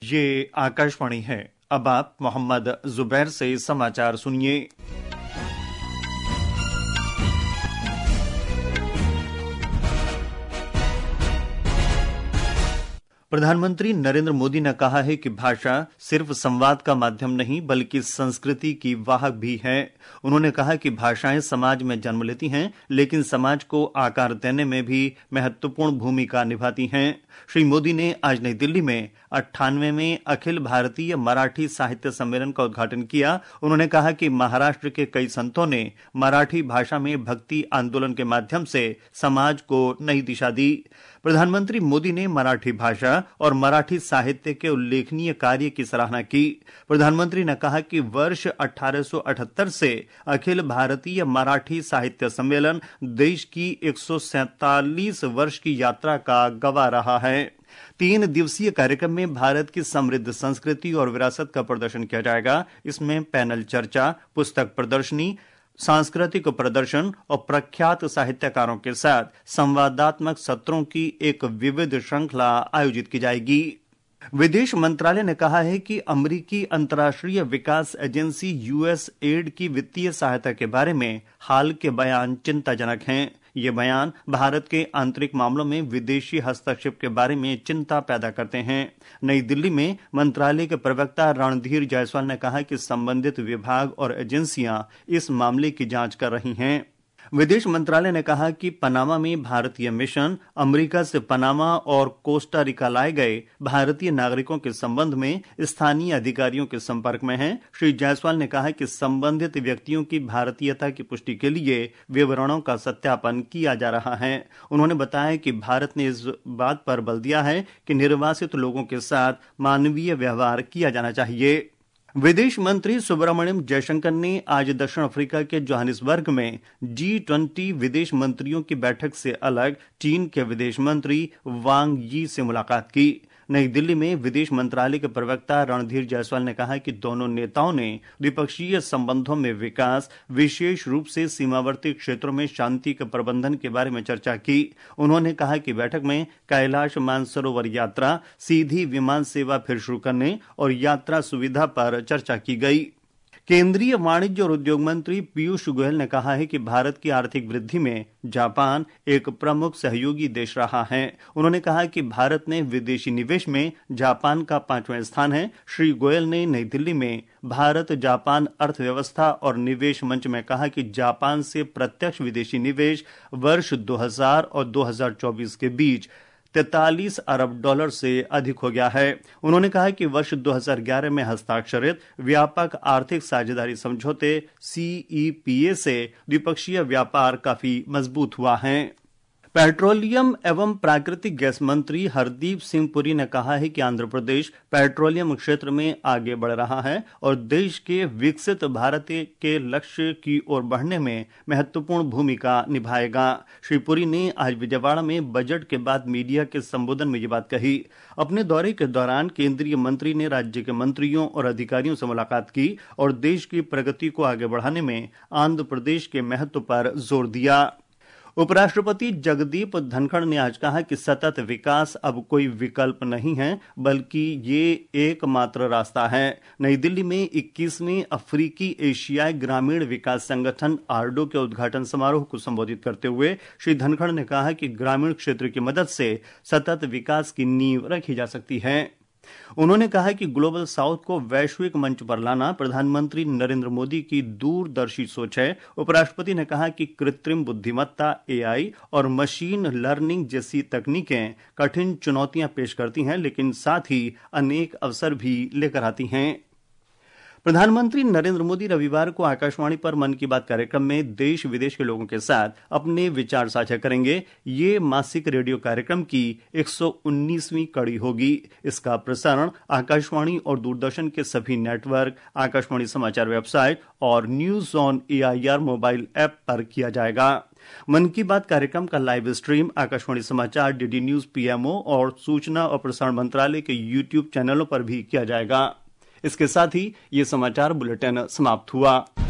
ये आकाशवाणी है। अब आप मोहम्मद जुबैर से समाचार सुनिए। प्रधानमंत्री नरेंद्र मोदी ने कहा है कि भाषा सिर्फ संवाद का माध्यम नहीं बल्कि संस्कृति की वाहक भी है। उन्होंने कहा कि भाषाएं समाज में जन्म लेती हैं लेकिन समाज को आकार देने में भी महत्वपूर्ण भूमिका निभाती हैं। श्री मोदी ने आज नई दिल्ली में 98वें अखिल भारतीय मराठी साहित्य सम्मेलन का उद्घाटन किया। उन्होंने कहा कि महाराष्ट्र के कई संतों ने मराठी भाषा में भक्ति आंदोलन के माध्यम से समाज को नई दिशा दी। प्रधानमंत्री मोदी ने मराठी भाषा और मराठी साहित्य के उल्लेखनीय कार्य की सराहना की। प्रधानमंत्री ने कहा कि वर्ष 1878 से अखिल भारतीय मराठी साहित्य सम्मेलन देश की 147 वर्ष की यात्रा का गवाह रहा है। 3 दिवसीय कार्यक्रम में भारत की समृद्ध संस्कृति और विरासत का प्रदर्शन किया जाएगा। इसमें पैनल चर्चा, पुस्तक प्रदर्शनी, सांस्कृतिक प्रदर्शन और प्रख्यात साहित्यकारों के साथ संवादात्मक सत्रों की एक विविध श्रृंखला आयोजित की जाएगी। विदेश मंत्रालय ने कहा है कि अमेरिकी अंतर्राष्ट्रीय विकास एजेंसी यूएसएड की वित्तीय सहायता के बारे में हाल के बयान चिंताजनक हैं। ये बयान भारत के आंतरिक मामलों में विदेशी हस्तक्षेप के बारे में चिंता पैदा करते हैं। नई दिल्ली में मंत्रालय के प्रवक्ता रणधीर जायसवाल ने कहा कि संबंधित विभाग और एजेंसियां इस मामले की जांच कर रही हैं। विदेश मंत्रालय ने कहा कि पनामा में भारतीय मिशन अमेरिका से पनामा और कोस्टा रिका लाए गए भारतीय नागरिकों के संबंध में स्थानीय अधिकारियों के संपर्क में है। श्री जायसवाल ने कहा कि संबंधित व्यक्तियों की भारतीयता की पुष्टि के लिए विवरणों का सत्यापन किया जा रहा है। उन्होंने बताया कि भारत ने इस बात पर बल दिया है कि निर्वासित लोगों के साथ मानवीय व्यवहार किया जाना चाहिए। विदेश मंत्री सुब्रमण्यम जयशंकर ने आज दक्षिण अफ्रीका के जोहानिसबर्ग में G20 विदेश मंत्रियों की बैठक से अलग चीन के विदेश मंत्री वांग यी से मुलाकात की। नई दिल्ली में विदेश मंत्रालय के प्रवक्ता रणधीर जायसवाल ने कहा कि दोनों नेताओं ने द्विपक्षीय संबंधों में विकास, विशेष रूप से सीमावर्ती क्षेत्रों में शांति के प्रबंधन के बारे में चर्चा की। उन्होंने कहा कि बैठक में कैलाश मानसरोवर यात्रा, सीधी विमान सेवा फिर शुरू करने और यात्रा सुविधा पर चर्चा की गई। केंद्रीय वाणिज्य और उद्योग मंत्री पीयूष गोयल ने कहा है कि भारत की आर्थिक वृद्धि में जापान एक प्रमुख सहयोगी देश रहा है। उन्होंने कहा कि भारत ने विदेशी निवेश में जापान का 5वां स्थान है। श्री गोयल ने नई दिल्ली में भारत जापान अर्थव्यवस्था और निवेश मंच में कहा कि जापान से प्रत्यक्ष विदेशी निवेश वर्ष 2000 और 2024 के बीच $43 अरब से अधिक हो गया है। उन्होंने कहा कि वर्ष 2011 में हस्ताक्षरित व्यापक आर्थिक साझेदारी समझौते CEPA से द्विपक्षीय व्यापार काफी मजबूत हुआ है। पेट्रोलियम एवं प्राकृतिक गैस मंत्री हरदीप सिंह पुरी ने कहा है कि आंध्र प्रदेश पेट्रोलियम क्षेत्र में आगे बढ़ रहा है और देश के विकसित भारत के लक्ष्य की ओर बढ़ने में महत्वपूर्ण भूमिका निभाएगा। श्री पुरी ने आज विजयवाड़ा में बजट के बाद मीडिया के संबोधन में ये बात कही। अपने दौरे के दौरान केंद्रीय मंत्री ने राज्य के मंत्रियों और अधिकारियों से मुलाकात की और देश की प्रगति को आगे बढ़ाने में आंध्र प्रदेश के महत्व पर जोर दिया। उपराष्ट्रपति जगदीप धनखड़ ने आज कहा कि सतत विकास अब कोई विकल्प नहीं है बल्कि ये एकमात्र रास्ता है। नई दिल्ली में 21वें अफ्रीकी एशियाई ग्रामीण विकास संगठन आर्डो के उद्घाटन समारोह को संबोधित करते हुए श्री धनखड़ ने कहा कि ग्रामीण क्षेत्र की मदद से सतत विकास की नींव रखी जा सकती है। उन्होंने कहा कि ग्लोबल साउथ को वैश्विक मंच पर लाना प्रधानमंत्री नरेंद्र मोदी की दूरदर्शी सोच है। उपराष्ट्रपति ने कहा कि कृत्रिम बुद्धिमत्ता AI और मशीन लर्निंग जैसी तकनीकें कठिन चुनौतियां पेश करती हैं लेकिन साथ ही अनेक अवसर भी लेकर आती हैं। प्रधानमंत्री नरेंद्र मोदी रविवार को आकाशवाणी पर मन की बात कार्यक्रम में देश विदेश के लोगों के साथ अपने विचार साझा करेंगे। ये मासिक रेडियो कार्यक्रम की 119वीं कड़ी होगी। इसका प्रसारण आकाशवाणी और दूरदर्शन के सभी नेटवर्क, आकाशवाणी समाचार वेबसाइट और news on AIR mobile app पर किया जाएगा। मन की बात कार्यक्रम का लाइव स्ट्रीम आकाशवाणी समाचार, DD न्यूज PMO और सूचना और प्रसारण मंत्रालय के YouTube चैनलों पर भी किया जाएगा। इसके साथ ही ये समाचार बुलेटिन समाप्त हुआ।